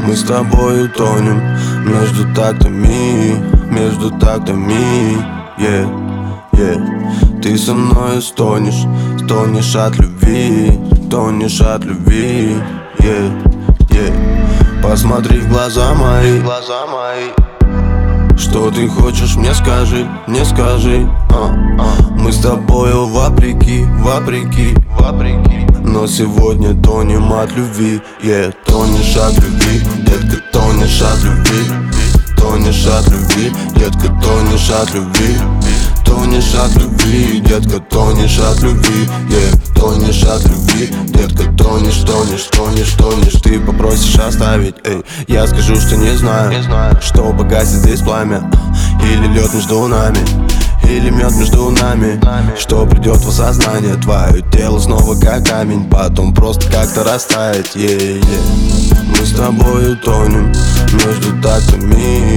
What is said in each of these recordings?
Мы с тобой тонем между тактами, yeah, yeah. Ты со мной стонешь, стонешь от любви, yeah, yeah. Посмотри в глаза мои, что ты хочешь, мне скажи, Мы с тобою вопреки, но сегодня тонем от любви, yeah. Тонешь от любви, детка, тонешь от любви, детка, тонешь от любви, детка, тонешь от любви, yeah. Тонешь от любви, детка, тонешь. Ты попросишь оставить, эй, я скажу, что не знаю, что погасит здесь пламя, или лед между нами, или мед между нами, что придет в осознание. Твое тело снова как камень, потом просто как-то растает, yeah, yeah. Мы с тобою тонем между тактами,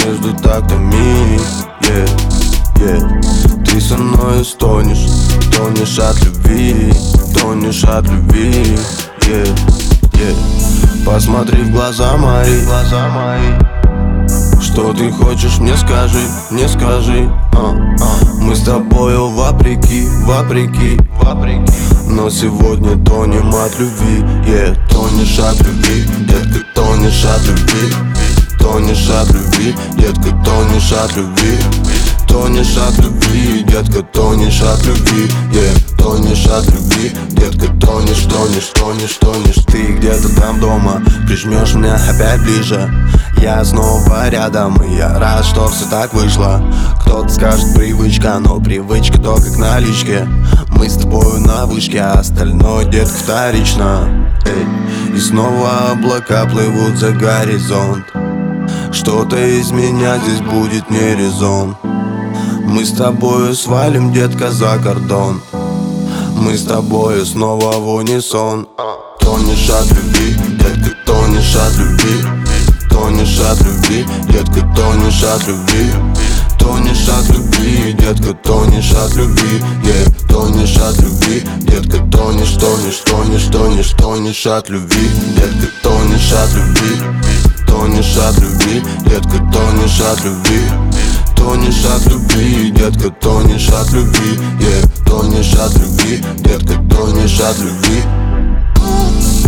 yeah, yeah. Ты со мной стонешь от любви, yeah, yeah. Посмотри в глаза мои, что ты хочешь, мне скажи, Мы с тобою вопреки, но сегодня тонем от любви, yeah. Тонешь от любви, детка, тонешь от любви, детка, тонешь от любви, детка, тонешь от любви, yeah. Тонешь от любви, детка, тонешь. Ты где-то там дома, прижмешь меня опять ближе, я снова рядом, и я рад, что все так вышло. Кто-то скажет привычка, но привычка то как налички. Мы с тобой на вышке, а остальное, детка, вторично, эй. И снова облака плывут за горизонт. Что-то из меня здесь будет не резон. Мы с тобою свалим, детка, за кордон. Мы с тобою снова в унисон. Тонешь от любви, детка, тонешь от любви, детка, тонешь от любви, детка, тонешь от любви, yeah. Тонешь от любви, детка, тонешь от любви, детка, тонешь от любви, детка, тонешь от любви, детка, тонешь от любви, yeah. Тонешь от любви, детка, тонешь от любви.